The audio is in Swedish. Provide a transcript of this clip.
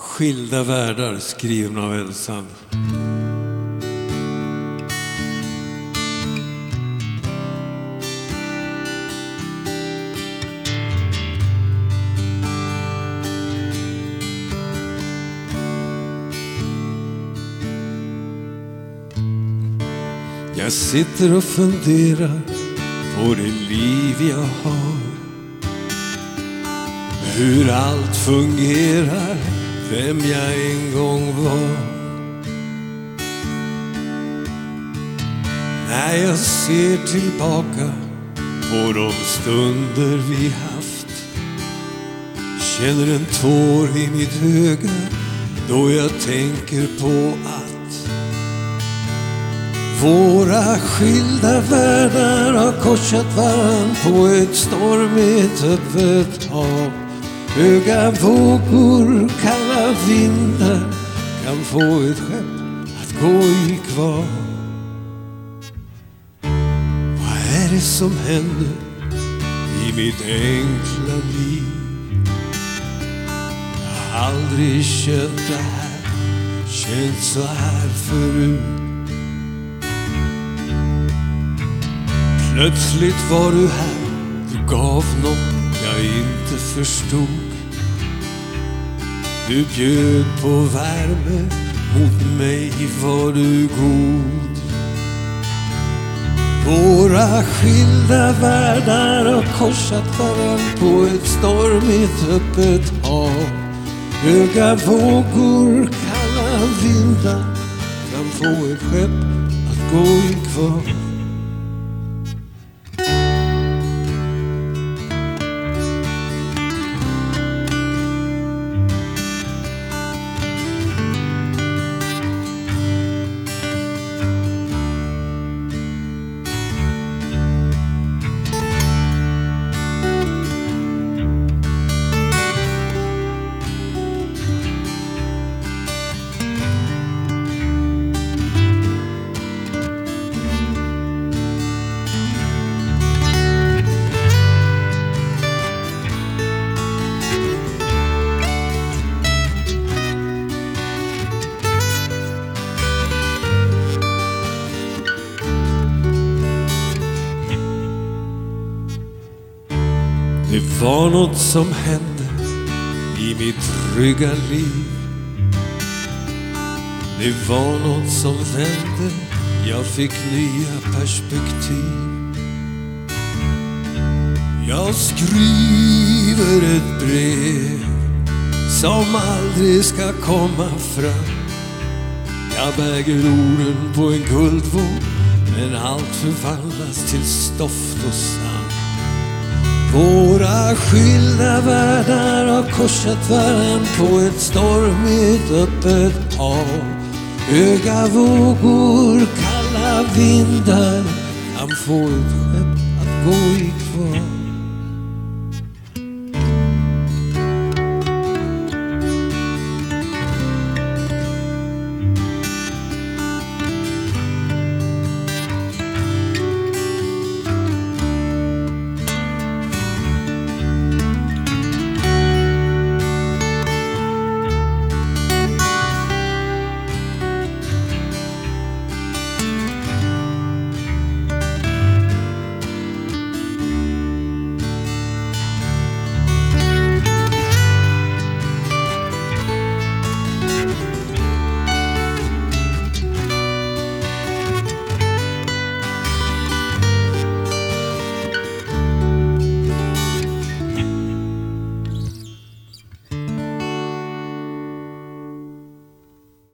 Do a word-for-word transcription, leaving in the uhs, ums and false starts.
Skilda världar skrivna av Elsan. Jag sitter och funderar på det liv jag har, hur allt fungerar, vem jag en gång var. När jag ser tillbaka på de stunder vi haft, känner en tår i mitt öga då jag tänker på att våra skilda världar har korsat varann på ett stormigt öppet hav. Höga vågor, kalla vindar kan få ett skepp att gå i kvar. Vad är det som händer i mitt enkla liv? Jag har aldrig känt det här, känt så här förut. Plötsligt var du här, du gav något jag inte förstod. Du bjöd på värme, mot mig var du god. Våra skilda världar har korsat varann på ett stormigt öppet hav. Höga vågor, kalla vindar kan få ett skepp att gå i kvar. Det var något som hände i mitt trygga liv. Det var något som vände, jag fick nya perspektiv. Jag skriver ett brev som aldrig ska komma fram. Jag väger orden på en guldvåg, men allt förvandlas till stoft och sand. Våra skilda världar har korsat varann på ett stormigt öppet hav. Höga vågor, kalla vindar kan få ett skepp att gå i kvar.